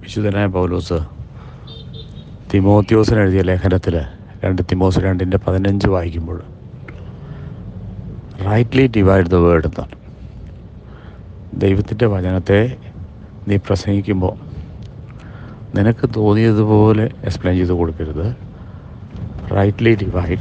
വിശുദ്ധനായ പൗലോസ് തിമോത്തിയോസിന് എഴുതിയ ലേഖനത്തിൽ 2 തിമോസ് 2:15 വായിക്കുമ്പോൾ റൈറ്റ്ലി ഡിവൈഡ് ദ വേർഡ് എന്നാണ്. ദൈവത്തിൻ്റെ വചനത്തെ നീ പ്രസംഗിക്കുമ്പോൾ നിനക്ക് തോന്നിയതുപോലെ എക്സ്പ്ലെയിൻ ചെയ്ത് കൊടുക്കരുത്. Rightly divide.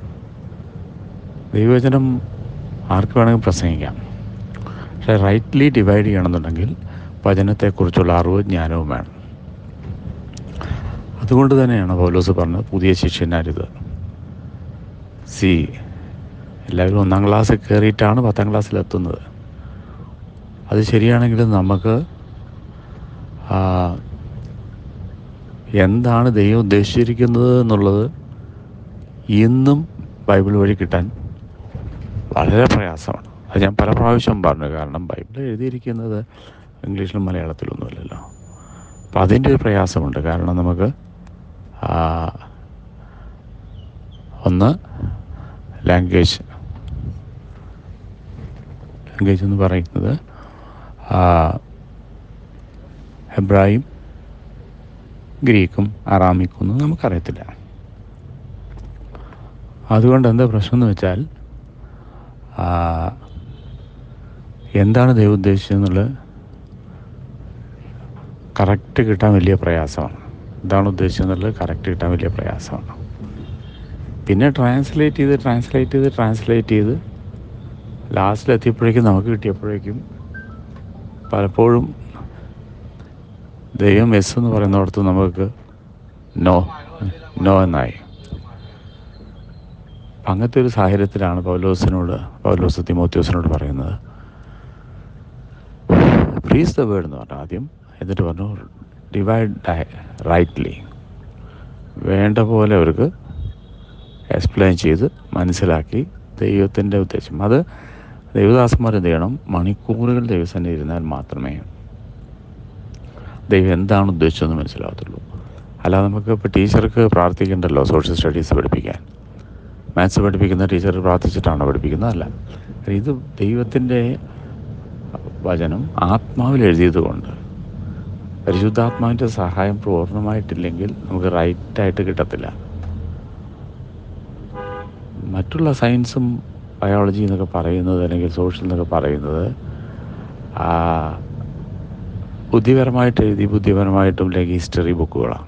ദൈവവചനം ആർക്ക് വേണമെങ്കിൽ പ്രസംഗിക്കാം, പക്ഷേ റൈറ്റ്ലി ഡിവൈഡ് ചെയ്യണമെന്നുണ്ടെങ്കിൽ വചനത്തെക്കുറിച്ചുള്ള അറിവ് ജ്ഞാനവും വേണം. അതുകൊണ്ട് തന്നെയാണ് പൗലോസ് പറഞ്ഞത് പുതിയ ശിഷ്യന്മാരിത്. എല്ലാവരും 1-ാം ക്ലാസ്സിൽ കയറിയിട്ടാണ് 10-ാം ക്ലാസ്സിലെത്തുന്നത്. അത് ശരിയാണെങ്കിലും നമുക്ക് എന്താണ് ദൈവം ഉദ്ദേശിച്ചിരിക്കുന്നത് എന്നുള്ളത് ഇന്നും ബൈബിൾ വഴി കിട്ടാൻ വളരെ പ്രയാസമാണ്. അത് ഞാൻ പല പ്രാവശ്യം പറഞ്ഞു. കാരണം ബൈബിൾ എഴുതിയിരിക്കുന്നത് ഇംഗ്ലീഷിലും മലയാളത്തിലൊന്നുമല്ലല്ലോ. അപ്പം അതിൻ്റെ ഒരു പ്രയാസമുണ്ട്. കാരണം നമുക്ക് ഒന്ന് ലാംഗ്വേജ് എന്ന് പറയുന്നത് ഹെബ്രായും ഗ്രീക്കും അറാമിക്കും ഒന്നും നമുക്കറിയത്തില്ല. അതുകൊണ്ട് എന്താ പ്രശ്നം എന്ന് വെച്ചാൽ എന്താണ് ദൈവം ഉദ്ദേശിച്ചതെന്നുള്ളത് കറക്റ്റ് കിട്ടാൻ വലിയ പ്രയാസമാണ്. എന്താണ് ഉദ്ദേശിച്ചതെന്നുള്ളത് കറക്റ്റ് കിട്ടാൻ വലിയ പ്രയാസമാണ്. പിന്നെ ട്രാൻസ്ലേറ്റ് ചെയ്ത് ലാസ്റ്റിലെത്തിയപ്പോഴേക്കും നമുക്ക് കിട്ടിയപ്പോഴേക്കും പലപ്പോഴും ദൈവം എസ് എന്ന് പറയുന്നിടത്ത് നമുക്ക് നോ എന്നായി. അങ്ങനത്തെ ഒരു സാഹചര്യത്തിലാണ് പൗലോസ് തിമോത്തിയോസിനോട് പറയുന്നത് പ്രീച്ച് ദ വേർഡ് എന്ന് പറഞ്ഞു ആദ്യം. എന്നിട്ട് പറഞ്ഞു ഡിവൈഡ് റൈറ്റ്ലി. വേണ്ട പോലെ അവർക്ക് എക്സ്പ്ലെയിൻ ചെയ്ത് മനസ്സിലാക്കി ദൈവത്തിൻ്റെ ഉദ്ദേശം. അത് ദൈവദാസന്മാർ എന്ത് ചെയ്യണം? മണിക്കൂറുകൾ ദൈവസന്നിധിയിൽ ഇരുന്നാൽ മാത്രമേ ദൈവം എന്താണ് ഉദ്ദേശിച്ചതെന്ന് മനസ്സിലാകത്തുള്ളൂ. അല്ലാതെ നമുക്ക് ഇപ്പോൾ ടീച്ചർക്ക് പ്രാർത്ഥിക്കേണ്ടല്ലോ സോഷ്യൽ സ്റ്റഡീസ് പഠിപ്പിക്കാൻ. മാത്സ് പഠിപ്പിക്കുന്ന ടീച്ചർ പ്രാർത്ഥിച്ചിട്ടാണോ പഠിപ്പിക്കുന്നത്? അല്ല. ഇത് ദൈവത്തിൻ്റെ വചനം ആത്മാവിൽ എഴുതിയത് കൊണ്ട് പരിശുദ്ധാത്മാവിൻ്റെ സഹായം പൂർണ്ണമായിട്ടില്ലെങ്കിൽ നമുക്ക് റൈറ്റായിട്ട് കിട്ടത്തില്ല. മറ്റുള്ള സയൻസും ബയോളജി എന്നൊക്കെ പറയുന്നത് അല്ലെങ്കിൽ സോഷ്യൽ എന്നൊക്കെ പറയുന്നത് ബുദ്ധിപരമായിട്ട് എഴുതി ബുദ്ധിപരമായിട്ടും അല്ലെങ്കിൽ ഹിസ്റ്ററി ബുക്കുകളാണ്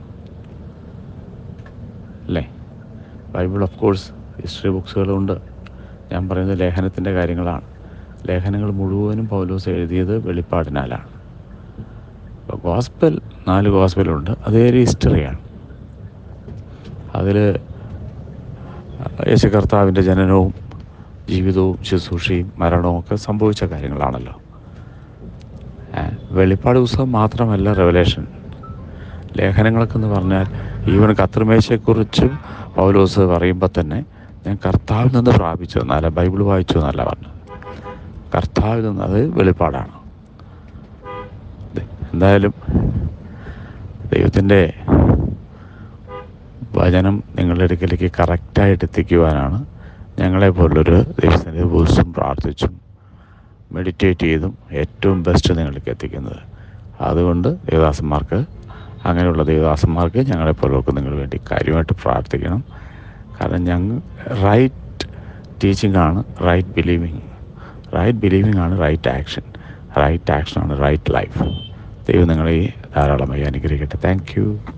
അല്ലേ. ബൈബിൾ ഓഫ് കോഴ്സ് ഹിസ്റ്ററി ബുക്സുകളുണ്ട്. ഞാൻ പറയുന്നത് ലേഖനത്തിൻ്റെ കാര്യങ്ങളാണ്. ലേഖനങ്ങൾ മുഴുവനും പൗലോസ് എഴുതിയത് വെളിപ്പാടിനാലാണ്. ഇപ്പോൾ ഗോസ്പൽ 4 ഗോസ്പലുണ്ട്. അതേറെ ഹിസ്റ്ററിയാണ്. അതിൽ യേശു കർത്താവിൻ്റെ ജനനവും ജീവിതവും ശുശ്രൂഷയും മരണവും ഒക്കെ സംഭവിച്ച കാര്യങ്ങളാണല്ലോ. വെളിപ്പാട് പുസ്തകം മാത്രമല്ല റെവലേഷൻ. ലേഖനങ്ങളൊക്കെ എന്ന് പറഞ്ഞാൽ ഈവൻ കർത്തൃമേശയെക്കുറിച്ചും പൗലോസ് പറയുമ്പോൾ തന്നെ ഞാൻ കർത്താവിൽ നിന്ന് പ്രാപിച്ചു എന്നല്ല, ബൈബിൾ വായിച്ചു എന്നല്ല പറഞ്ഞു. കർത്താവിൽ നിന്ന്, അത് വെളിപ്പാടാണ്. എന്തായാലും ദൈവത്തിൻ്റെ വചനം നിങ്ങളുടെ അടുക്കലേക്ക് കറക്റ്റായിട്ട് എത്തിക്കുവാനാണ് ഞങ്ങളെപ്പോലുള്ളൊരു ദൈവത്തിൻ്റെ ദിവസവും പ്രാർത്ഥിച്ചും മെഡിറ്റേറ്റ് ചെയ്തും ഏറ്റവും ബെസ്റ്റ് നിങ്ങളിലേക്ക് എത്തിക്കുന്നത്. അതുകൊണ്ട് അങ്ങനെയുള്ള ദേവദാസന്മാർക്ക് ഞങ്ങളെപ്പോലൊക്കെ നിങ്ങൾ വേണ്ടി കാര്യമായിട്ട് പ്രാർത്ഥിക്കണം. കാരണം റൈറ്റ് ടീച്ചിങ് ആണ് റൈറ്റ് ബിലീവിങ് ആണ് റൈറ്റ് ആക്ഷനാണ് റൈറ്റ് ലൈഫ്. ദൈവം നിങ്ങളെ ധാരാളമായി അനുഗ്രഹിക്കട്ടെ. Thank U.